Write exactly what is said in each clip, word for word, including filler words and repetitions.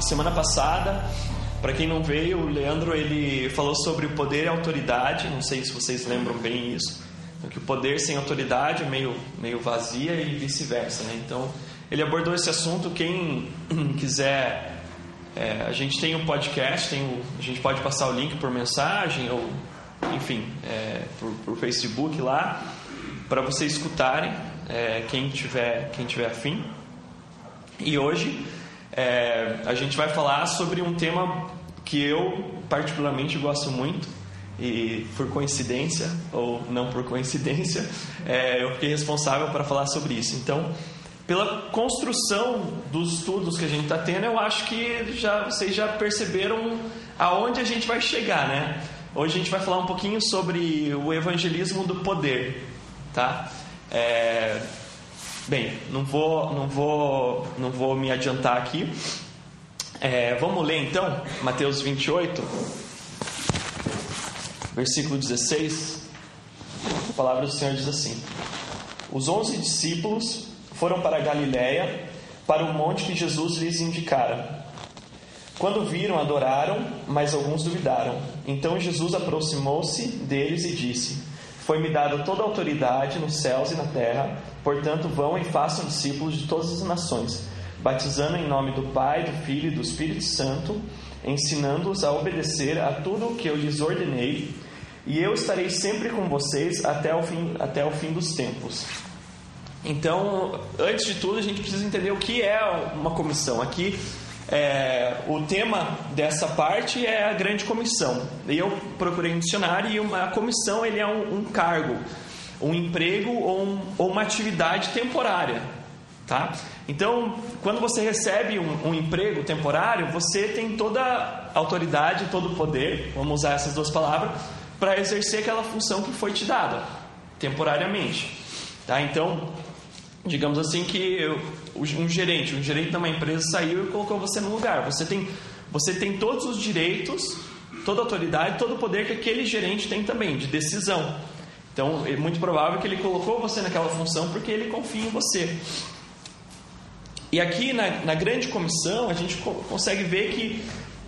semana passada, para quem não veio, o Leandro ele falou sobre o poder e a autoridade. Não sei se vocês lembram bem isso, que o poder sem autoridade é meio, meio vazia e vice-versa, né? Então ele abordou esse assunto. Quem quiser, é, a gente tem um podcast, tem o, a gente pode passar o link por mensagem ou enfim, é, por, por Facebook lá, para vocês escutarem, é, quem tiver, quem tiver afim. E hoje é, a gente vai falar sobre um tema que eu particularmente gosto muito, e por coincidência ou não por coincidência, é, eu fiquei responsável para falar sobre isso. Então, pela construção dos estudos que a gente está tendo, eu acho que já, vocês já perceberam aonde a gente vai chegar, né? Hoje a gente vai falar um pouquinho sobre o evangelismo do poder, tá? É, bem, não vou, não vou, não vou me adiantar aqui. É, vamos ler então Mateus vinte e oito, versículo dezesseis. A palavra do Senhor diz assim: os onze discípulos foram para a Galiléia, para o monte que Jesus lhes indicara. Quando viram, adoraram, mas alguns duvidaram. Então Jesus aproximou-se deles e disse: foi-me dada toda a autoridade nos céus e na terra, portanto vão e façam discípulos de todas as nações, batizando em nome do Pai, do Filho e do Espírito Santo, ensinando-os a obedecer a tudo o que eu lhes ordenei, e eu estarei sempre com vocês até o fim, até o fim dos tempos. Então, antes de tudo, a gente precisa entender o que é uma comissão. Aqui, é, o tema dessa parte é a grande comissão. Eu procurei um dicionário e uma comissão ele é um, um cargo, um emprego ou, um, ou uma atividade temporária, tá? Então, quando você recebe um, um emprego temporário, você tem toda a autoridade, todo o poder, vamos usar essas duas palavras, para exercer aquela função que foi te dada temporariamente, tá? Então, digamos assim que eu, um gerente, um gerente de uma empresa saiu e colocou você no lugar. Você tem, você tem todos os direitos, toda a autoridade, todo o poder que aquele gerente tem também, de decisão. Então, é muito provável que ele colocou você naquela função porque ele confia em você. E aqui na, na grande comissão, a gente co- consegue ver que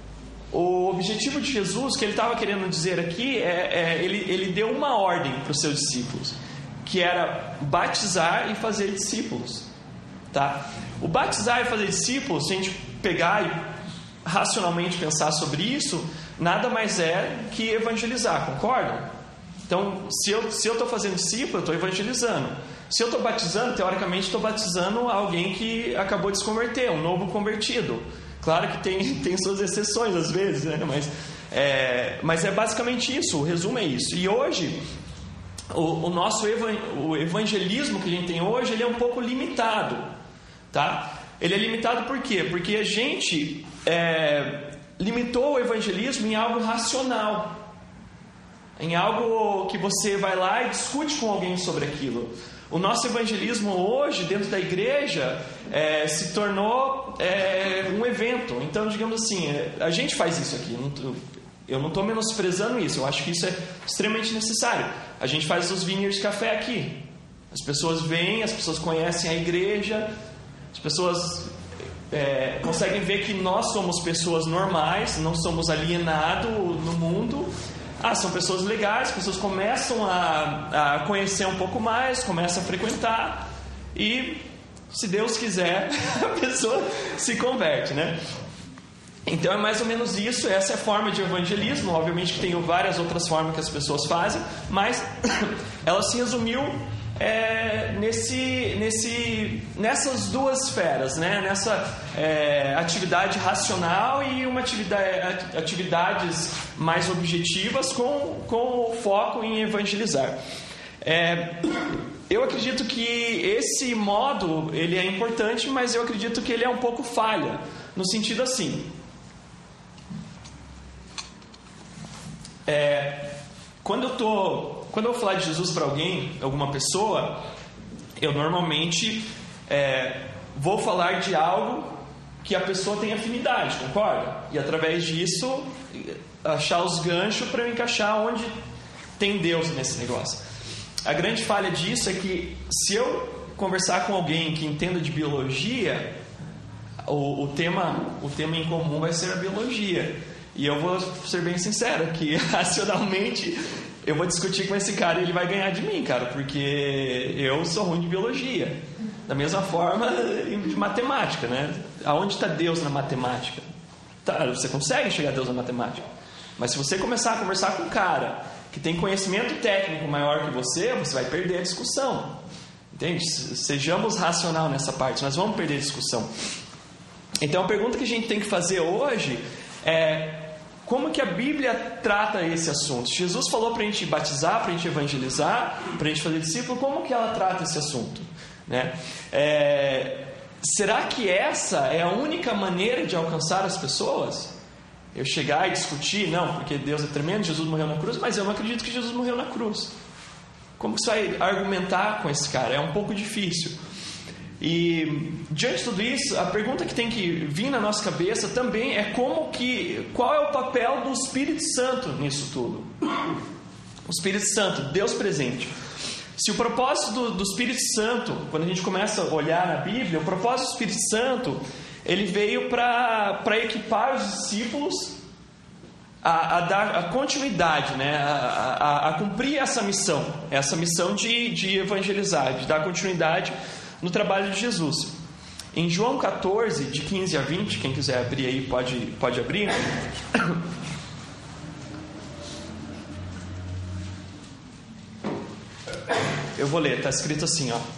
o objetivo de Jesus, que ele estava querendo dizer aqui, é, é ele, ele deu uma ordem para os seus discípulos, que era batizar e fazer discípulos, tá? O batizar e fazer discípulos, se a gente pegar e racionalmente pensar sobre isso, nada mais é que evangelizar, concordam? Então, se eu se eu estou fazendo discípulo, eu estou evangelizando. Se eu estou batizando, teoricamente estou batizando alguém que acabou de se converter, um novo convertido. Claro que tem, tem suas exceções às vezes, né? mas, é, mas é basicamente isso, o resumo é isso. E hoje O, o nosso evan, o evangelismo que a gente tem hoje, ele é um pouco limitado, tá? Ele é limitado por quê? Porque a gente é, limitou o evangelismo em algo racional, em algo que você vai lá e discute com alguém sobre aquilo. O nosso evangelismo hoje, dentro da igreja, é, se tornou é, um evento. Então, digamos assim, a gente faz isso aqui, não, eu não estou menosprezando isso, eu acho que isso é extremamente necessário. A gente faz os vineyards café aqui. As pessoas vêm, as pessoas conhecem a igreja, as pessoas é, conseguem ver que nós somos pessoas normais, não somos alienados no mundo. Ah, são pessoas legais, as pessoas começam a, a conhecer um pouco mais, começam a frequentar e, se Deus quiser, a pessoa se converte, né? Então é mais ou menos isso, essa é a forma de evangelismo. Obviamente que tem várias outras formas que as pessoas fazem, mas ela se resumiu é, nesse, nesse, nessas duas esferas, né? Nessa é, atividade racional e uma atividade, atividades mais objetivas com, com foco em evangelizar. É, eu acredito que esse modo ele é importante, mas eu acredito que ele é um pouco falha, no sentido assim. É, quando eu tô, quando eu vou falar de Jesus para alguém, alguma pessoa, eu normalmente é, vou falar de algo que a pessoa tem afinidade, concorda? E através disso achar os ganchos para eu encaixar onde tem Deus nesse negócio. A grande falha disso é que se eu conversar com alguém que entenda de biologia, o, o, tema, o tema em comum vai ser a biologia. E eu vou ser bem sincero que racionalmente eu vou discutir com esse cara e ele vai ganhar de mim, cara, porque eu sou ruim de biologia. Da mesma forma de matemática, né? Aonde está Deus na matemática? Tá, você consegue chegar a Deus na matemática, mas se você começar a conversar com um cara que tem conhecimento técnico maior que você, você vai perder a discussão. Entende? Sejamos racional nessa parte, nós vamos perder a discussão. Então a pergunta que a gente tem que fazer hoje é: como que a Bíblia trata esse assunto? Jesus falou para a gente batizar, para a gente evangelizar, para a gente fazer discípulo. Como que ela trata esse assunto? Né? É, será que essa é a única maneira de alcançar as pessoas? Eu chegar e discutir, não, porque Deus é tremendo, Jesus morreu na cruz, mas eu não acredito que Jesus morreu na cruz. Como que você vai argumentar com esse cara? É um pouco difícil. E diante de tudo isso, a pergunta que tem que vir na nossa cabeça também é como que, qual é o papel do Espírito Santo nisso tudo? O Espírito Santo, Deus presente. Se o propósito do, do Espírito Santo, quando a gente começa a olhar na Bíblia, o propósito do Espírito Santo, ele veio para equipar os discípulos a, a dar a continuidade, né? a, a, a cumprir essa missão, essa missão de, de evangelizar, de dar continuidade no trabalho de Jesus. Em João catorze, de quinze a vinte, quem quiser abrir aí pode, pode abrir. Eu vou ler, está escrito assim, ó.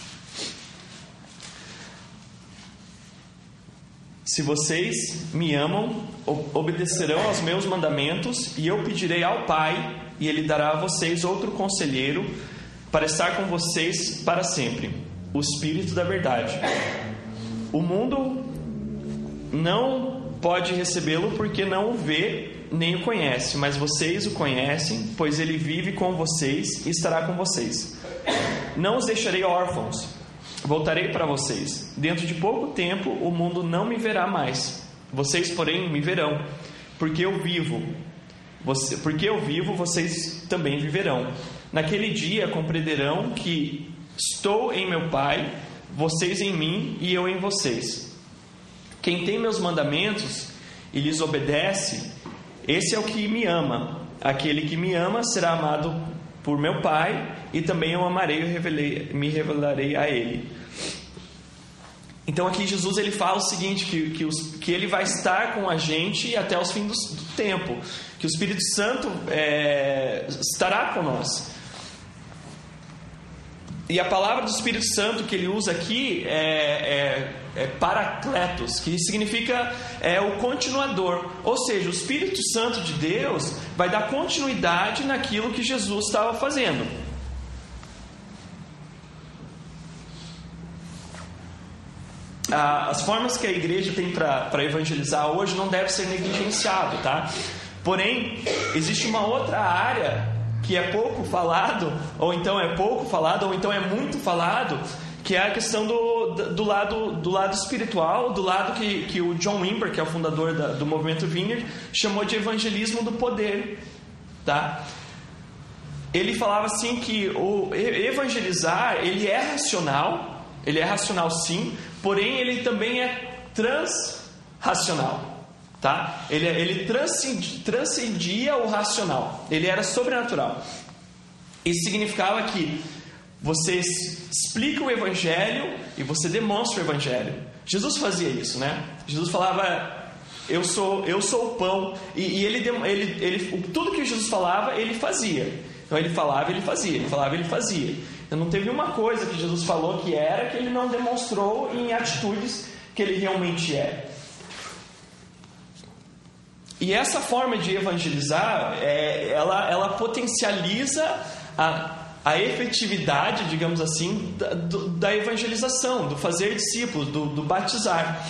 Se vocês me amam, obedecerão aos meus mandamentos, e eu pedirei ao Pai, e Ele dará a vocês outro conselheiro para estar com vocês para sempre, o Espírito da verdade. O mundo não pode recebê-lo porque não o vê nem o conhece, mas vocês o conhecem, pois ele vive com vocês e estará com vocês. Não os deixarei órfãos, voltarei para vocês. Dentro de pouco tempo o mundo não me verá mais, vocês porém me verão, porque eu vivo. Você, porque eu vivo, vocês também viverão. Naquele dia compreenderão que estou em meu Pai, vocês em mim e eu em vocês. Quem tem meus mandamentos e lhes obedece, esse é o que me ama. Aquele que me ama será amado por meu Pai, e também eu amarei e revelei, me revelarei a Ele. Então aqui Jesus ele fala o seguinte, que, que, os, que Ele vai estar com a gente até os fins do, do tempo, que o Espírito Santo é, estará com nós. E a palavra do Espírito Santo que ele usa aqui é, é, é paracletos, que significa é, o continuador. Ou seja, o Espírito Santo de Deus vai dar continuidade naquilo que Jesus estava fazendo. As formas que a igreja tem para evangelizar hoje não deve ser negligenciado, tá? Porém, existe uma outra área que é pouco falado, ou então é pouco falado, ou então é muito falado, que é a questão do, do, lado, do lado espiritual, do lado que, que o John Wimber, que é o fundador da, do movimento Vineyard, chamou de evangelismo do poder, tá? Ele falava assim que o evangelizar, ele é racional, ele é racional sim, porém ele também é transracional. Tá? Ele, ele transcendia, transcendia o racional. Ele era sobrenatural. Isso significava que você explica o Evangelho e você demonstra o Evangelho. Jesus fazia isso, né? Jesus falava: eu sou, eu sou o pão. E, e ele, ele, ele, tudo que Jesus falava, ele fazia. Então ele falava, ele fazia. Ele falava, ele fazia. Então não teve uma coisa que Jesus falou que era que ele não demonstrou em atitudes que ele realmente é. E essa forma de evangelizar, é, ela, ela potencializa a, a efetividade, digamos assim, da, do, da evangelização, do fazer discípulos, do, do batizar.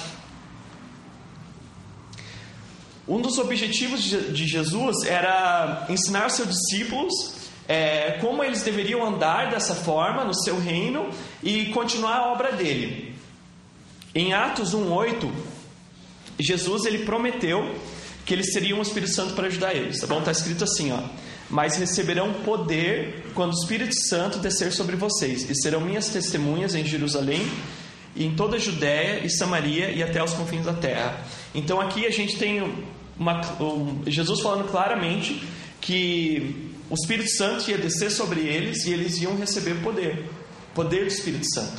Um dos objetivos de, de Jesus era ensinar aos seus discípulos é, como eles deveriam andar dessa forma no seu reino e continuar a obra dele. Em Atos um, oito, Jesus ele prometeu que eles teriam o Espírito Santo para ajudar eles, tá bom? Está escrito assim, ó: mas receberão poder quando o Espírito Santo descer sobre vocês, e serão minhas testemunhas em Jerusalém, em toda a Judéia e Samaria e até os confins da terra. Então aqui a gente tem uma, um, Jesus falando claramente que o Espírito Santo ia descer sobre eles e eles iam receber poder, poder do Espírito Santo.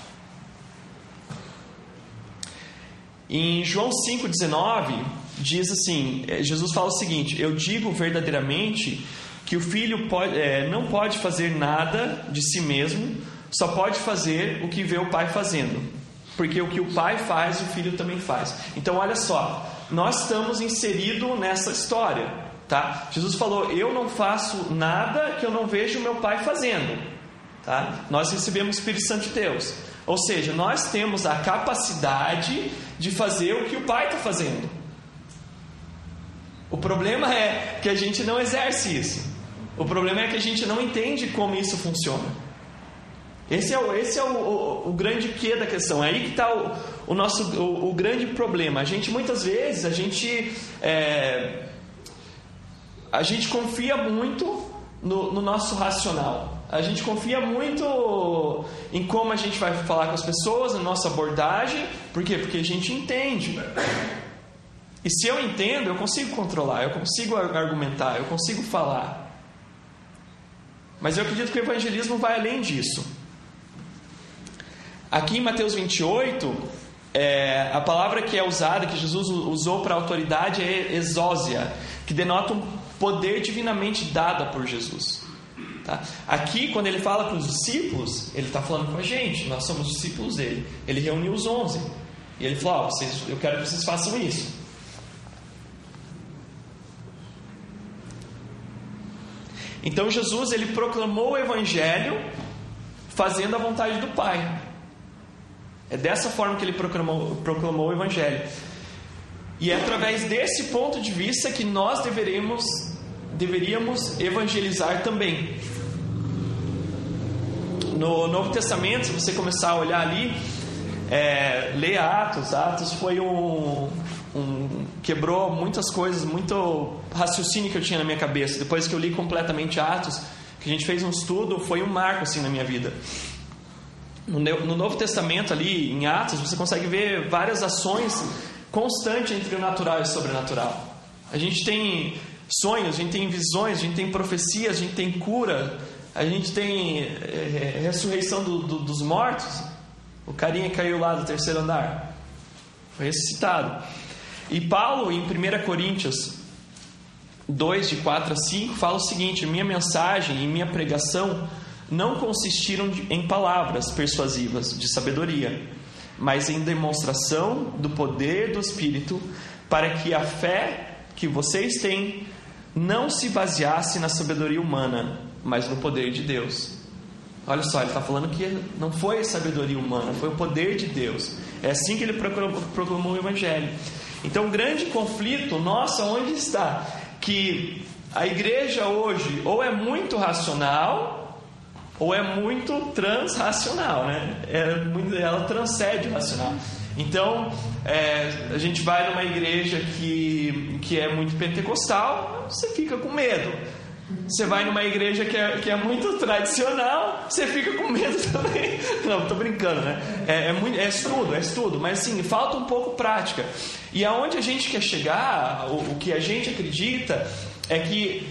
Em João cinco, dezenove, diz assim, Jesus fala o seguinte: eu digo verdadeiramente que o Filho pode, é, não pode fazer nada de si mesmo, só pode fazer o que vê o Pai fazendo, porque o que o Pai faz, o Filho também faz. Então olha só, nós estamos inseridos nessa história, tá? Jesus falou: eu não faço nada que eu não vejo o meu Pai fazendo, tá? Nós recebemos o Espírito Santo de Deus, ou seja, nós temos a capacidade de fazer o que o Pai está fazendo. O problema é que a gente não exerce isso. O problema é que a gente não entende como isso funciona. Esse é o, esse é o, o, o grande quê da questão. É aí que está o, o nosso o, o grande problema. A gente muitas vezes a gente é, a gente confia muito no, no nosso racional. A gente confia muito em como a gente vai falar com as pessoas, na nossa abordagem. Por quê? Porque a gente entende. E se eu entendo, eu consigo controlar, eu consigo argumentar, eu consigo falar. Mas eu acredito que o evangelismo vai além disso. Aqui em Mateus vinte e oito, é, a palavra que é usada, que Jesus usou para autoridade, é exósia, que denota um poder divinamente dado por Jesus. Tá? Aqui, quando ele fala para os discípulos, ele está falando com a gente, nós somos discípulos dele. Ele reuniu os onze e ele falou: oh, vocês, eu quero que vocês façam isso. Então Jesus, ele proclamou o evangelho fazendo a vontade do Pai. É dessa forma que ele proclamou, proclamou o evangelho. E é através desse ponto de vista que nós deveríamos, deveríamos evangelizar também. No Novo Testamento, se você começar a olhar ali, é, leia Atos. Atos foi um... Um, quebrou muitas coisas, muito raciocínio que eu tinha na minha cabeça. Depois que eu li completamente Atos, que a gente fez um estudo, foi um marco assim na minha vida. No, no Novo Testamento ali, em Atos, você consegue ver várias ações constantes entre o natural e o sobrenatural. A gente tem sonhos, a gente tem visões, a gente tem profecias, a gente tem cura, a gente tem é, ressurreição do, do, dos mortos. O carinha caiu lá do terceiro andar, foi ressuscitado. E Paulo, em primeira Coríntios dois, de quatro a cinco, fala o seguinte: minha mensagem e minha pregação não consistiram em palavras persuasivas de sabedoria, mas em demonstração do poder do Espírito, para que a fé que vocês têm não se baseasse na sabedoria humana, mas no poder de Deus. Olha só, ele está falando que não foi a sabedoria humana, foi o poder de Deus. É assim que ele proclamou, proclamou o Evangelho. Então o grande conflito nosso onde está? Que a igreja hoje ou é muito racional ou é muito transracional, né? É muito, ela transcende o racional. Então é, a gente vai numa igreja que, que é muito pentecostal, você fica com medo. Você vai numa igreja que é, que é muito tradicional, você fica com medo também. Não, estou brincando, né? É, é, muito, é estudo, é estudo, mas sim, falta um pouco prática. E aonde a gente quer chegar, o, o que a gente acredita é que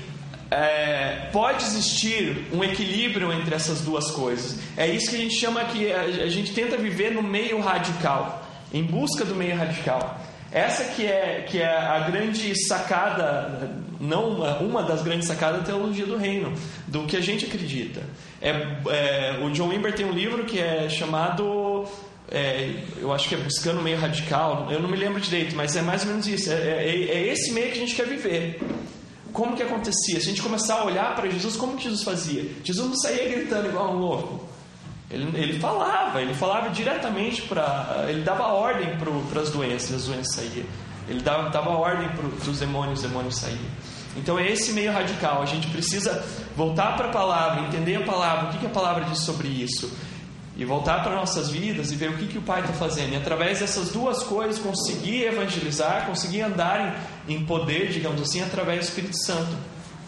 é, pode existir um equilíbrio entre essas duas coisas. É isso que a gente chama que a, a gente tenta viver no meio radical, em busca do meio radical. Essa que é, que é a grande sacada, não uma, uma das grandes sacadas da teologia do reino, do que a gente acredita. É, é, o John Wimber tem um livro que é chamado, é, eu acho que é Buscando o Meio Radical, eu não me lembro direito, mas é mais ou menos isso. É, é, é esse meio que a gente quer viver. Como que acontecia? Se a gente começar a olhar para Jesus, como que Jesus fazia? Jesus não saía gritando igual um louco. Ele, ele falava, ele falava diretamente para... Ele dava ordem para as doenças, as doenças saíam. Ele dava, dava ordem para os demônios, os demônios saíam. Então é esse meio radical. A gente precisa voltar para a palavra, entender a palavra, o que, que a palavra diz sobre isso, e voltar para nossas vidas e ver o que, que o Pai está fazendo. E através dessas duas coisas, conseguir evangelizar, conseguir andar em, em poder, digamos assim, através do Espírito Santo.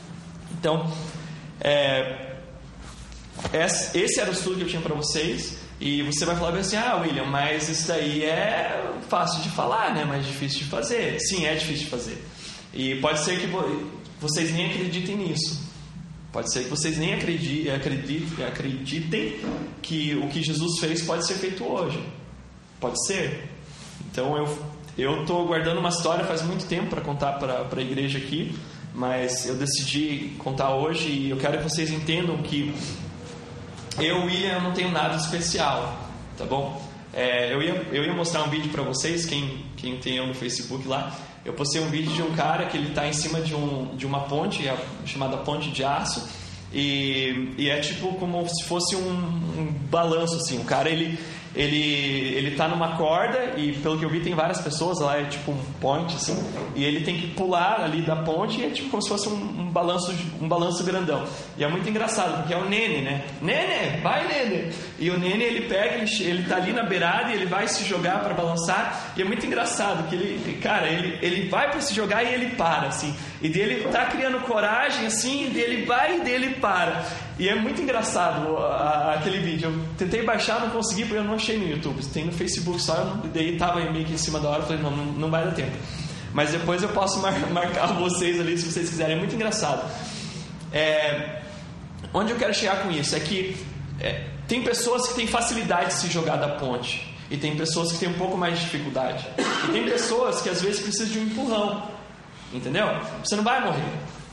Então, é... esse era o estudo que eu tinha para vocês. E você vai falar bem assim: ah, William, mas isso daí é fácil de falar, né? Mas difícil de fazer. Sim, é difícil de fazer. E pode ser que vocês nem acreditem nisso. Pode ser que vocês nem acreditem, acreditem, acreditem que o que Jesus fez pode ser feito hoje. Pode ser. Então eu eu estou guardando uma história faz muito tempo para contar para a igreja aqui, mas eu decidi contar hoje e eu quero que vocês entendam que eu, William, não tenho nada especial, tá bom? É, eu, ia, eu ia mostrar um vídeo para vocês, quem, quem tem eu no Facebook lá. Eu postei um vídeo de um cara que ele está em cima de, um, de uma ponte, chamada Ponte de Aço, e, e é tipo como se fosse um, um balanço, assim. O cara, ele ele ele tá numa corda e, pelo que eu vi, tem várias pessoas lá, é tipo um point, assim, e ele tem que pular ali da ponte e é tipo como se fosse um, um balanço um balanço grandão. E é muito engraçado, porque é o Nene, né? Nene, vai, Nene! E o Nene, ele pega, ele, ele tá ali na beirada e ele vai se jogar para balançar, e é muito engraçado que ele, cara, ele, ele vai para se jogar e ele para, assim, e dele tá criando coragem, assim, e dele vai e dele para. E é muito engraçado a, a, aquele vídeo. Eu tentei baixar, não consegui, porque eu não achei no YouTube. Tem no Facebook só, eu não, daí tava meio que em cima da hora. Eu falei, não, não, não vai dar tempo. Mas depois eu posso mar, marcar vocês ali, se vocês quiserem. É muito engraçado. É, onde eu quero chegar com isso é que é, tem pessoas que têm facilidade de se jogar da ponte, e tem pessoas que têm um pouco mais de dificuldade, e tem pessoas que às vezes precisam de um empurrão, entendeu? Você não vai morrer.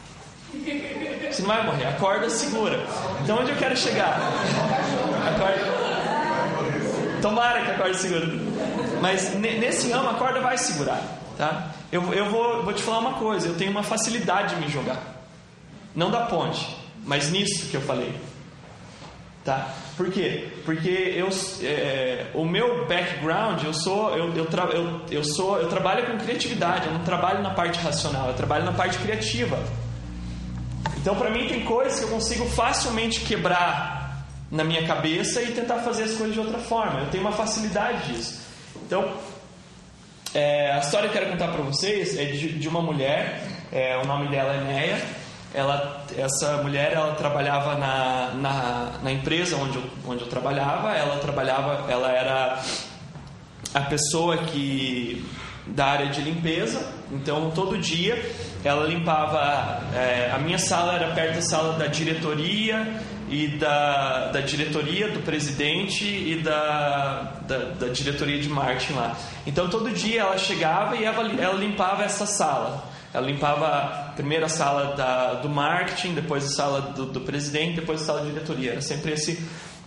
Você não vai morrer, a corda segura. Então onde eu quero chegar? A corda... Tomara que a corda segura. Mas nesse ramo a corda vai segurar, tá? Eu, eu vou, vou te falar uma coisa. Eu tenho uma facilidade de me jogar. Não da ponte, mas nisso que eu falei, tá? Por quê? Porque eu, é, o meu background, eu sou eu, eu, tra, eu, eu sou eu trabalho com criatividade. Eu não trabalho na parte racional, eu trabalho na parte criativa. Então, para mim, tem coisas que eu consigo facilmente quebrar na minha cabeça e tentar fazer as coisas de outra forma. Eu tenho uma facilidade disso. Então, é, a história que eu quero contar para vocês é de, de uma mulher. É, o nome dela é Neia. Ela, essa mulher, ela trabalhava na, na, na empresa onde eu, onde eu trabalhava. Ela trabalhava, ela era a pessoa que da área de limpeza. Então, todo dia ela limpava. É, a minha sala era perto da sala da diretoria e da, da diretoria do presidente e da, da, da diretoria de marketing lá. Então, todo dia ela chegava e ela, ela limpava essa sala. Ela limpava primeiro a sala da, do marketing, depois a sala do, do presidente, depois a sala da diretoria. Era sempre esse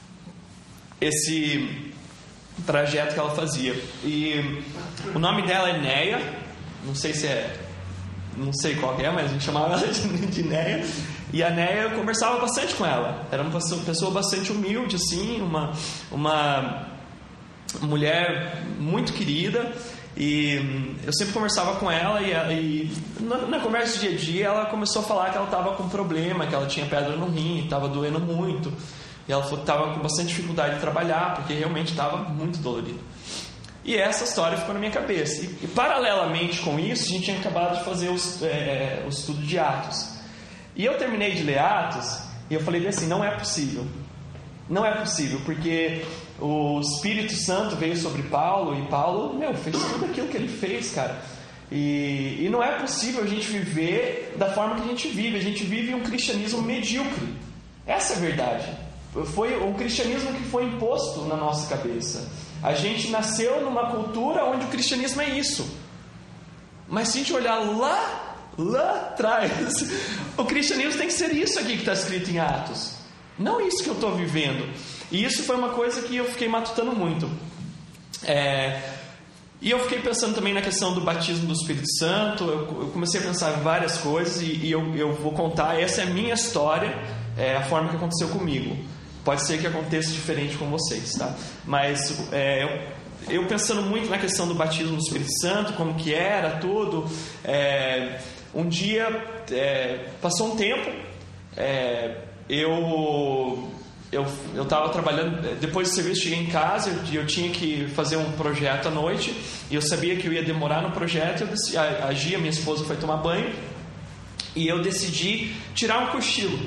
esse trajeto que ela fazia. E o nome dela é Neia. Não sei se é não sei qual é, mas a gente chamava ela de, de Neia. E a Neia, eu conversava bastante com ela. Era uma pessoa bastante humilde, assim, uma, uma mulher muito querida. E eu sempre conversava com ela e, e na, na conversa do dia a dia ela começou a falar que ela estava com problema, que ela tinha pedra no rim, estava doendo muito. E ela falou que estava com bastante dificuldade de trabalhar, porque realmente estava muito dolorido. E essa história ficou na minha cabeça. E, e paralelamente com isso, a gente tinha acabado de fazer os, é, o estudo de Atos. E eu terminei de ler Atos e eu falei assim, não é possível. Não é possível, porque o Espírito Santo veio sobre Paulo e Paulo, meu, fez tudo aquilo que ele fez, cara. E, e não é possível a gente viver da forma que a gente vive. A gente vive um cristianismo medíocre. Essa é a verdade. Foi um cristianismo que foi imposto na nossa cabeça. A gente nasceu numa cultura onde o cristianismo é isso. Mas se a gente olhar lá, lá atrás, o cristianismo tem que ser isso aqui que está escrito em Atos. Não isso que eu estou vivendo. E isso foi uma coisa que eu fiquei matutando muito. É, e eu fiquei pensando também na questão do batismo do Espírito Santo. Eu, eu comecei a pensar em várias coisas. E, e eu, eu vou contar, essa é a minha história, é a forma que aconteceu comigo. Pode ser que aconteça diferente com vocês, tá? Mas é, eu, eu pensando muito na questão do batismo do Espírito Santo, como que era tudo. É, um dia, é, passou um tempo, é, eu eu eu estava trabalhando, depois do serviço cheguei em casa, eu, eu tinha que fazer um projeto à noite, e eu sabia que eu ia demorar no projeto. Eu decidi, a, a Gia, minha esposa, foi tomar banho, e eu decidi tirar um cochilo.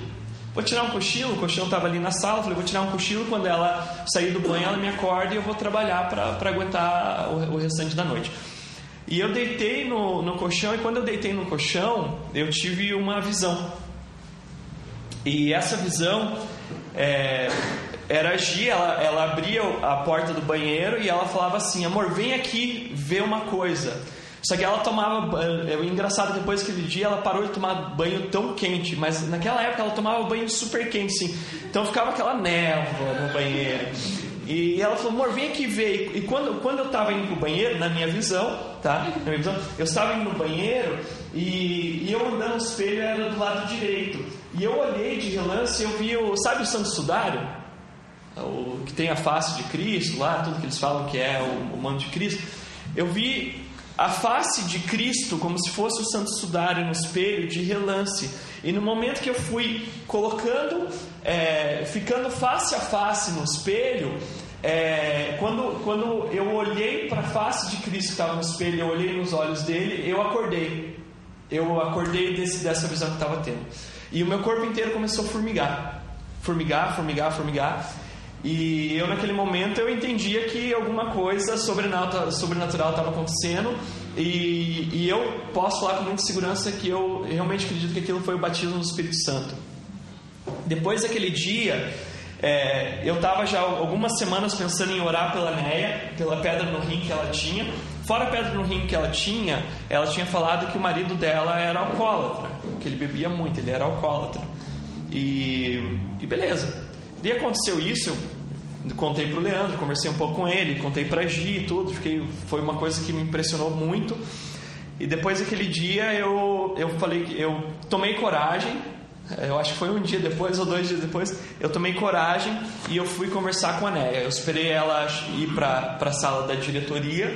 vou tirar um cochilo. O colchão estava ali na sala, falei, vou tirar um cochilo, quando ela sair do banho ela me acorda e eu vou trabalhar para aguentar o, o restante da noite. E eu deitei no, no colchão, e quando eu deitei no colchão, eu tive uma visão. E essa visão é, era a Gi, ela, ela abria a porta do banheiro e ela falava assim, amor, vem aqui ver uma coisa. Só que ela tomava, é engraçado, depois daquele dia ela parou de tomar banho tão quente, mas naquela época ela tomava banho super quente, sim. Então ficava aquela névoa no banheiro. E ela falou, amor, vem aqui ver. E quando, quando eu estava indo pro banheiro, na minha visão, tá? Na minha visão, eu estava indo no banheiro e, e eu andando no espelho era do lado direito. E eu olhei de relance e eu vi o, sabe o Santo Sudário? O que tem a face de Cristo lá, tudo que eles falam que é o, o manto de Cristo. Eu vi a face de Cristo como se fosse o Santo Sudário no espelho de relance. E no momento que eu fui colocando, é, ficando face a face no espelho, é, quando, quando eu olhei para a face de Cristo que estava no espelho, eu olhei nos olhos dele, eu acordei. Eu acordei desse, dessa visão que estava tendo. E o meu corpo inteiro começou a formigar. Formigar, formigar, formigar. E eu naquele momento eu entendia que alguma coisa sobrenatural estava acontecendo. E, e eu posso falar com muita segurança que eu realmente acredito que aquilo foi o batismo do Espírito Santo. Depois daquele dia, é, eu estava já algumas semanas pensando em orar pela Néia, pela pedra no rim que ela tinha. Fora a pedra no rim que ela tinha, ela tinha falado que o marido dela era alcoólatra, que ele bebia muito, ele era alcoólatra. E, e beleza. E aconteceu isso, eu contei pro Leandro, conversei um pouco com ele, contei pra Gi e tudo, fiquei, foi uma coisa que me impressionou muito. E depois daquele dia eu, eu falei que eu tomei coragem, eu acho que foi um dia depois ou dois dias depois, eu tomei coragem e eu fui conversar com a Néia. Eu esperei ela ir pra, pra sala da diretoria,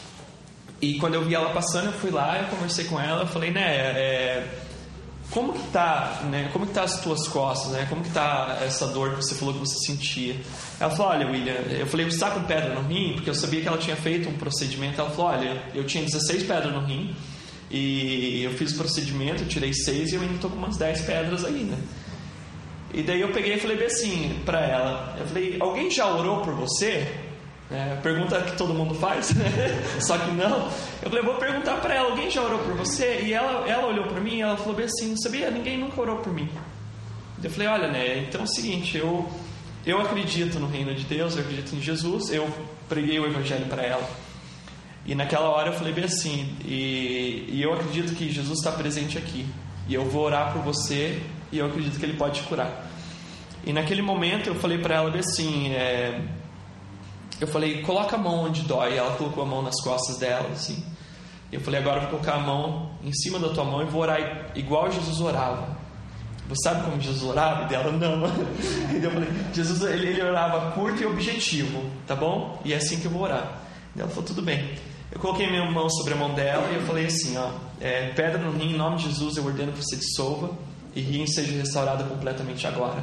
e quando eu vi ela passando, eu fui lá, eu conversei com ela, eu falei, Néia, é... como que tá, né? Como que tá as tuas costas, né? Como que tá essa dor que você falou que você sentia? Ela falou, olha, William, eu falei, você tá com pedra no rim? Porque eu sabia que ela tinha feito um procedimento. Ela falou, olha, eu tinha dezesseis pedras no rim e eu fiz o procedimento, eu tirei seis e eu ainda tô com umas dez pedras ainda. E daí eu peguei e falei bem assim pra ela, eu falei, alguém já orou por você? É, pergunta que todo mundo faz, só que não. Eu falei, vou perguntar pra ela, alguém já orou por você? E ela, ela olhou pra mim e ela falou bem assim, sabia, ninguém nunca orou por mim. Eu falei, olha, né, então é o seguinte, eu, eu acredito no reino de Deus, eu acredito em Jesus. Eu preguei o evangelho pra ela. E naquela hora eu falei bem assim, e, e eu acredito que Jesus está presente aqui, e eu vou orar por você, e eu acredito que Ele pode te curar. E naquele momento eu falei pra ela bem assim, é... eu falei, coloca a mão onde dói. Ela colocou a mão nas costas dela, assim. Eu falei, agora eu vou colocar a mão em cima da tua mão e vou orar igual Jesus orava. Você sabe como Jesus orava? E dela, não. E eu falei, Jesus, ele, ele orava curto e objetivo, tá bom? E é assim que eu vou orar. E ela falou, tudo bem. Eu coloquei minha mão sobre a mão dela e eu falei assim, ó, é, pedra no rim, em nome de Jesus, eu ordeno que você dissolva e rim seja restaurada completamente agora.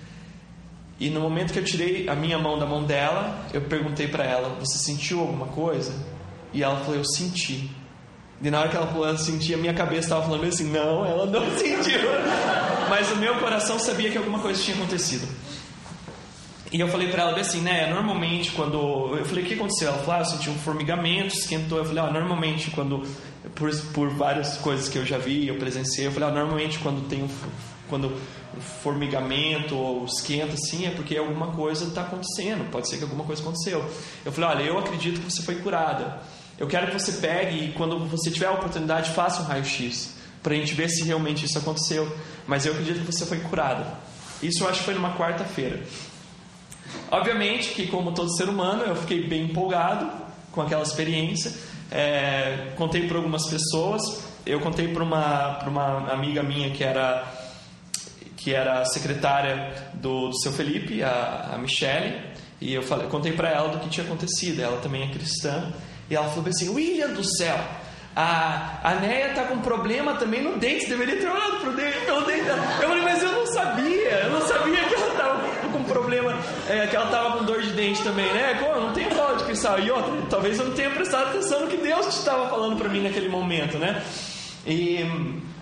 E no momento que eu tirei a minha mão da mão dela, eu perguntei pra ela, você sentiu alguma coisa? E ela falou, eu senti. E na hora que ela falou, ela sentia, a minha cabeça estava falando assim, não, ela não sentiu. Mas o meu coração sabia que alguma coisa tinha acontecido. E eu falei pra ela assim, né, normalmente quando... Eu falei, o que aconteceu? Ela falou, ah, eu senti um formigamento, esquentou. Eu falei, ó, normalmente quando... Por, por várias coisas que eu já vi, eu presenciei, eu falei, ó, normalmente quando tem um... Quando formigamento ou esquenta assim, é porque alguma coisa está acontecendo, pode ser que alguma coisa aconteceu. Eu falei, olha, eu acredito que você foi curada, eu quero que você pegue e quando você tiver a oportunidade faça um raio-x para a gente ver se realmente isso aconteceu, mas eu acredito que você foi curada. Isso eu acho que foi numa quarta-feira. Obviamente que, como todo ser humano, eu fiquei bem empolgado com aquela experiência. É, contei para algumas pessoas. Eu contei para uma, para uma amiga minha que era que era a secretária do, do seu Felipe, a, a Michele, e eu falei, contei para ela do que tinha acontecido. Ela também é cristã, e ela falou assim, William do céu, a, a Néia está com problema também no dente, deveria ter olhado pro dente, pelo dente dela. Eu falei, mas eu não sabia, eu não sabia que ela estava com problema, é, que ela estava com dor de dente também, né? Pô, eu não tenho bola de cristal. E outra, talvez eu não tenha prestado atenção no que Deus estava falando para mim naquele momento, né? E...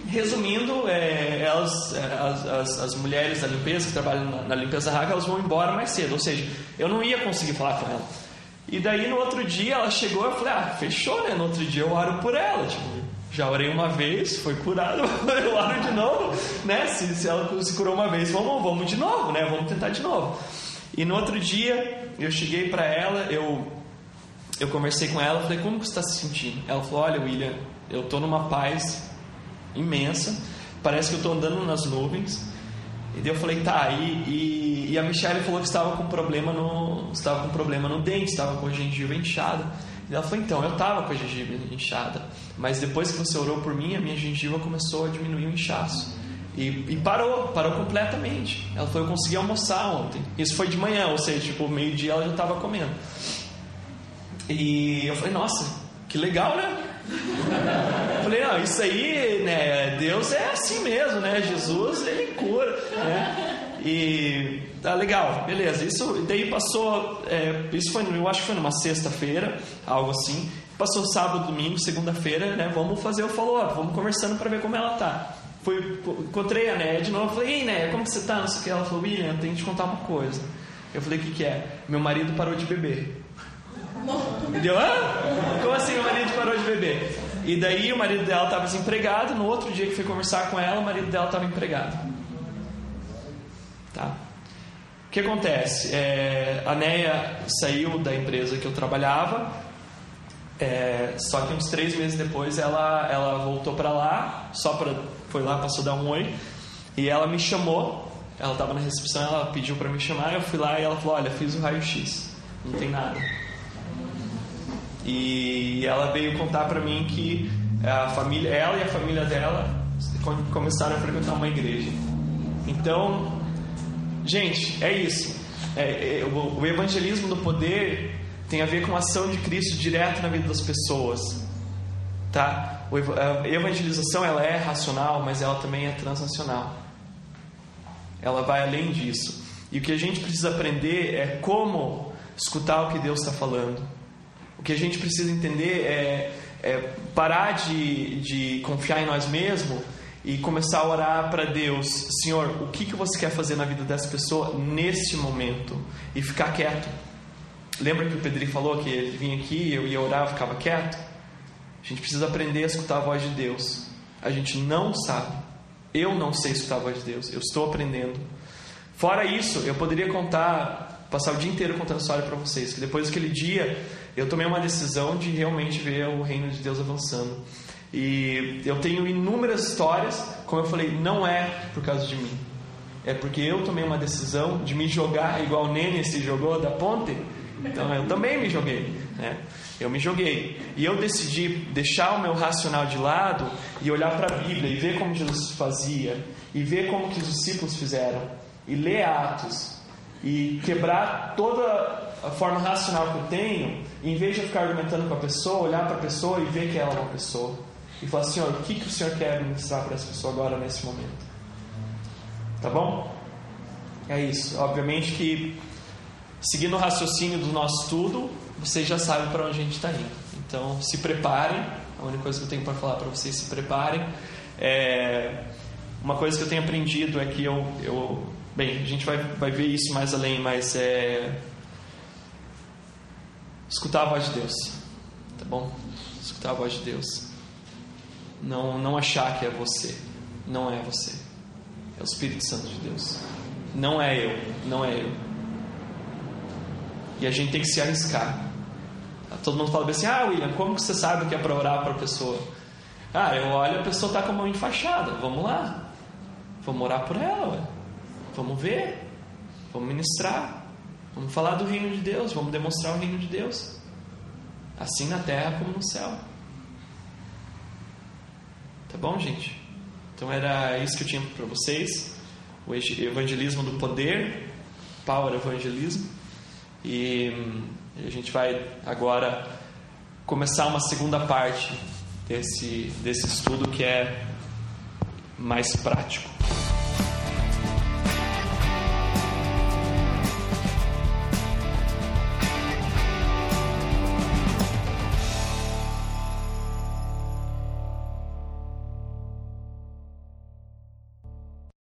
resumindo, é, elas, as, as, as mulheres da limpeza que trabalham na, na limpeza rápida, elas vão embora mais cedo, ou seja, eu não ia conseguir falar com ela. E daí no outro dia ela chegou, eu falei, ah, fechou, né? No outro dia eu oro por ela, tipo, já orei uma vez, foi curado, eu oro de novo, né? Se, se ela se curou uma vez, vamos, vamos de novo, né? Vamos tentar de novo. E no outro dia eu cheguei para ela, eu, eu conversei com ela, falei, como você está se sentindo? Ela falou, olha, William, eu estou numa paz imensa, parece que eu estou andando nas nuvens. E daí eu falei, tá, e, e, e a Michelle falou que estava com problema no, estava com problema no dente, estava com a gengiva inchada. E ela falou, então, eu estava com a gengiva inchada, mas depois que você orou por mim, a minha gengiva começou a diminuir o inchaço. E, e parou, parou completamente. Ela falou, eu consegui almoçar ontem. Isso foi de manhã, ou seja, tipo, meio-dia ela já estava comendo. E eu falei, nossa, que legal, né? Eu falei, não, isso aí, né, Deus é assim mesmo, né? Jesus, ele cura, né? E tá legal, beleza. Isso daí passou, é, isso foi, eu acho que foi numa sexta-feira, algo assim. Passou sábado, domingo, segunda-feira, né? Vamos fazer o follow-up, vamos conversando para ver como ela tá. Fui, encontrei a Néia de novo, falei, ei, Néia, como que você tá? Não sei o que. Ela falou, William, eu tenho que te contar uma coisa. Eu falei, o que que é? Meu marido parou de beber. E deu, ah? Como assim meu marido parou de beber? E daí o marido dela estava desempregado. No outro dia que fui conversar com ela, o marido dela estava empregado. Tá? O que acontece? É, a Néia saiu da empresa que eu trabalhava, é, só que uns três meses depois ela, ela voltou para lá, só pra, foi lá, passou a dar um oi, e ela me chamou. Ela estava na recepção, ela pediu para me chamar, eu fui lá e ela falou, olha, fiz o raio-x, não tem nada. E ela veio contar para mim que a família, ela e a família dela começaram a frequentar uma igreja. Então, gente, é isso. É, é, o, o evangelismo do poder tem a ver com a ação de Cristo direto na vida das pessoas, tá? A evangelização, ela é racional, mas ela também é transnacional. Ela vai além disso. E o que a gente precisa aprender é como escutar o que Deus está falando. O que a gente precisa entender é, é parar de, de confiar em nós mesmos e começar a orar para Deus. Senhor, o que, que você quer fazer na vida dessa pessoa neste momento? E ficar quieto. Lembra que o Pedrinho falou que ele vinha aqui, eu ia orar, eu ficava quieto? A gente precisa aprender a escutar a voz de Deus. A gente não sabe. Eu não sei escutar a voz de Deus. Eu estou aprendendo. Fora isso, eu poderia contar, passar o dia inteiro contando história para vocês, que depois daquele dia eu tomei uma decisão de realmente ver o reino de Deus avançando. E eu tenho inúmeras histórias, como eu falei, não é por causa de mim. É porque eu tomei uma decisão de me jogar igual o Nene se jogou da ponte. Então eu também me joguei, né? Eu me joguei. E eu decidi deixar o meu racional de lado e olhar para a Bíblia e ver como Jesus fazia. E ver como que os discípulos fizeram. E ler Atos. E quebrar toda a forma racional que eu tenho, e em vez de eu ficar argumentando com a pessoa, olhar para a pessoa e ver que ela é uma pessoa e falar, Senhor, o que, que o Senhor quer ministrar para essa pessoa agora nesse momento? Tá bom? É isso. Obviamente que seguindo o raciocínio do nosso estudo, vocês já sabem para onde a gente está indo. Então se preparem. A única coisa que eu tenho para falar para vocês, se preparem. É... Uma coisa que eu tenho aprendido é que eu, eu... bem, a gente vai, vai ver isso mais além, mas é escutar a voz de Deus, tá bom? Escutar a voz de Deus. Não, não achar que é você. Não é você. É o Espírito Santo de Deus. Não é eu. Não é eu. E a gente tem que se arriscar. Todo mundo fala assim, ah, William, como que você sabe o que é para orar para a pessoa? Ah, eu olho, a pessoa está com a mão enfaixada. Vamos lá. Vamos orar por ela, ué. Vamos ver. Vamos ministrar. Vamos falar do reino de Deus. Vamos demonstrar o reino de Deus. Assim na terra como no céu. Tá bom, gente? Então era isso que eu tinha para vocês. O evangelismo do poder. Power evangelism. E a gente vai agora começar uma segunda parte desse, desse estudo que é mais prático.